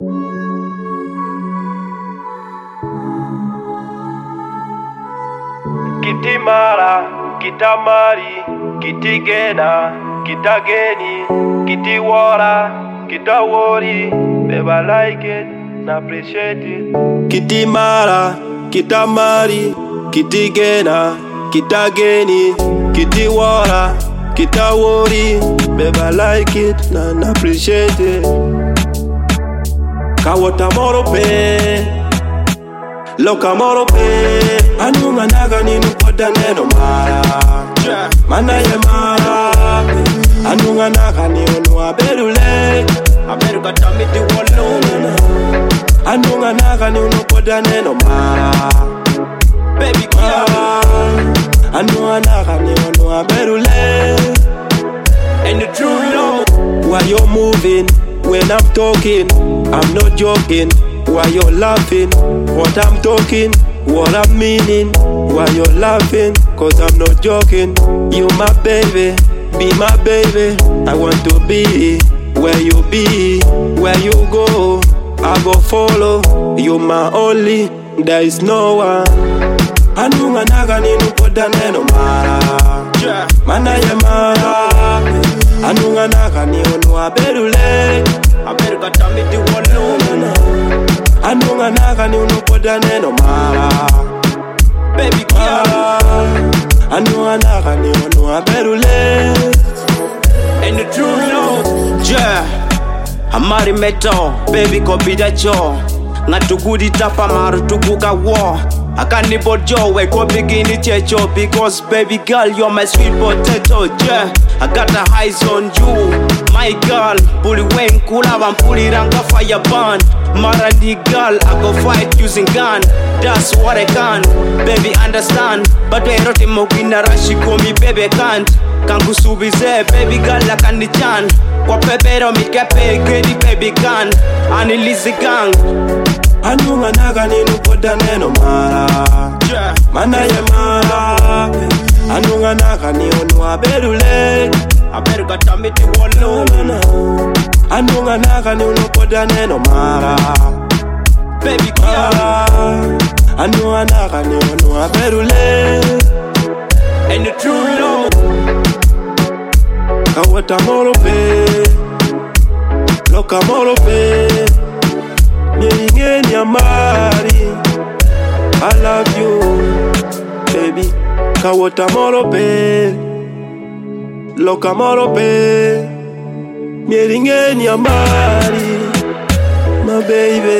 Kitimara, kitamari, kitigena, kitageni, kitiwara, kitawori. Babe, I like it and appreciate it. Kitimara, kitamari, kitigena, kitageni, kitiwara, kitawori. Babe, I like it and appreciate it. Kawota morope, loka morope. Anunga naga ninu poda neno mara, mana ye mara. Anunga naga ninu aberule, aberuka tamiti walona. Anunga naga ninu poda neno mara, baby girl. Anunga naga ninu aberule. And the true love, why you moving when I'm talking? I'm not joking. Why you laughing? What I'm talking, what I'm meaning. Why you laughing? Cause I'm not joking. You my baby, be my baby. I want to be where you be. Where you go, I go follow. You my only, there is no one. Anunga naga ninu poda neno mara, mana ye mara. Anunga naga ninu aberule, aberuka tamiti walona. Anunga naga ninu poda neno mara, baby girl. Anunga naga ninu aberule. And the true love, yeah. Amari meto, baby kopida cho. Ngatukudi tapa maru tukuka wo. Akanibo joe, ko begini checho. Because baby girl, you're my sweet potato, yeah. I got the eyes on you, my girl. Bully wen kula vampuli ranga fire burn. Marandi girl, I go fight using gun. That's what I can, baby understand. But when roti mokina rashi komi baby can't. Kangu subize, baby girl la kanichan. Kwa pepero mikepe gedi baby can. Anilizi gang. Anunga naga ninu poda neno mara, mana ye mara. Anunga naga ninu aberule, aberuka tamiti walona. Anunga naga ninu poda neno mara, baby girl. Anunga naga ninu aberule. And the true love, kawata morope, loka morope. Nyingeni amari, I love you, baby. Kawota morope, loka morope. Nyingeni amari, my baby.